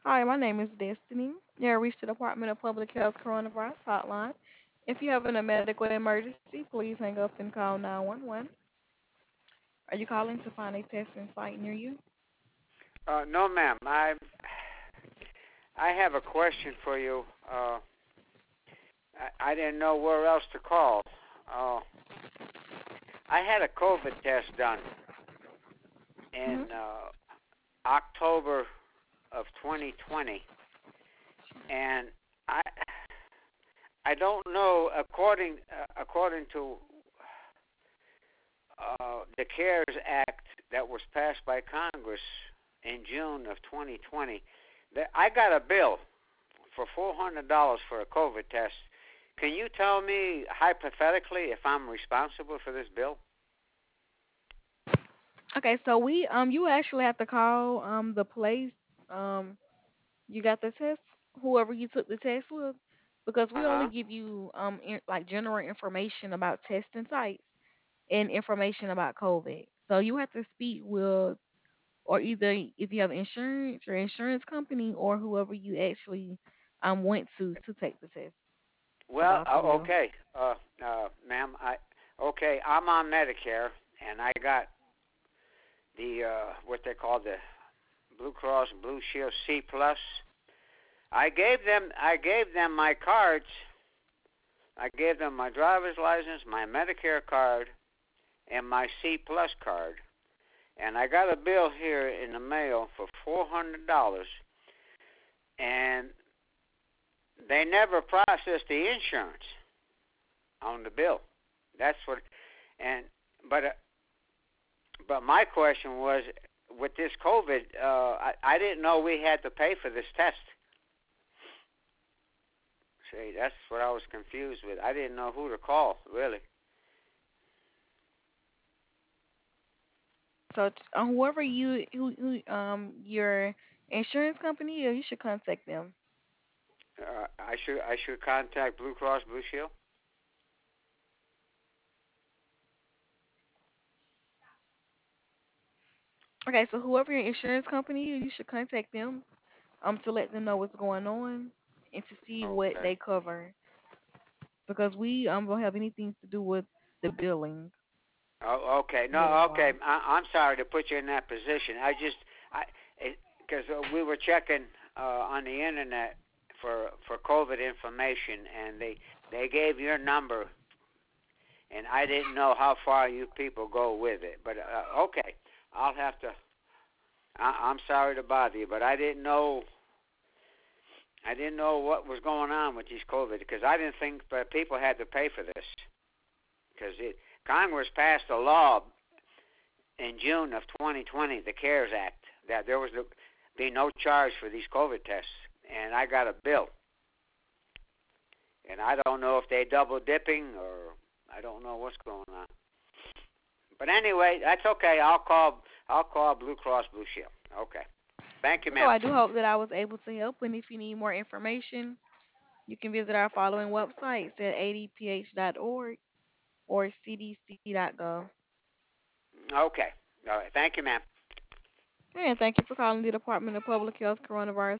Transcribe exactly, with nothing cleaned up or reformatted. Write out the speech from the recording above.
Hi, my name is Destiny. You have reached the Department of Public Health Coronavirus Hotline. If you have a medical emergency, please hang up and call nine one one. Are you calling to find a testing site near you? Uh, no, ma'am. I I have a question for you. Uh, I, I didn't know where else to call. Uh, I had a COVID test done in Hmm. uh, October of twenty twenty, and I I don't know according uh, according to uh, the CARES Act that was passed by Congress in June of twenty twenty. That I got a bill for four hundred dollars for a COVID test. Can you tell me hypothetically if I'm responsible for this bill? Okay, so we um you actually have to call um the place um you got the test, whoever you took the test with, because Uh we only huh. give you um in, like general information about testing sites and information about COVID. So you have to speak with or either if you have insurance, your insurance company, or whoever you actually um went to to take the test Well, about the uh, bill. okay, uh, uh, ma'am. I okay. I'm on Medicare, and I got the uh, what they call the Blue Cross and Blue Shield C plus. I gave them I gave them my cards. I gave them my driver's license, my Medicare card, and my C plus card. And I got a bill here in the mail for four hundred dollars, and they never processed the insurance on the bill. That's what. And but uh, but my question was, with this COVID, uh, I I didn't know we had to pay for this test. See, that's what I was confused with. I didn't know who to call, really. So t- uh, whoever you who, who um your insurance company, uh, you should contact them. Uh, I should I should contact Blue Cross Blue Shield. Okay, so whoever your insurance company, is, you should contact them um to let them know what's going on and to see what Okay. they cover because we um don't have anything to do with the billing Oh, okay. billing No, okay. wise. I, I'm sorry to put you in that position. I just, I, because uh, we were checking uh, on the internet for for COVID information, and they they gave your number, and I didn't know how far you people go with it. But uh, okay, I'll have to. I, I'm sorry to bother you, but I didn't know. I didn't know what was going on with these COVID because I didn't think that people had to pay for this because it Congress passed a law in June of twenty twenty, the CARES Act, that there was to be no charge for these COVID tests. And I got a bill. And I don't know if they double dipping or I don't know what's going on. But anyway, that's okay. I'll call I'll call Blue Cross Blue Shield. Okay. Thank you, So ma'am. I do hope that I was able to help, and if you need more information, you can visit our following websites at a d p h dot org or c d c dot gov. Okay. All right. Thank you, ma'am. And thank you for calling the Department of Public Health Coronavirus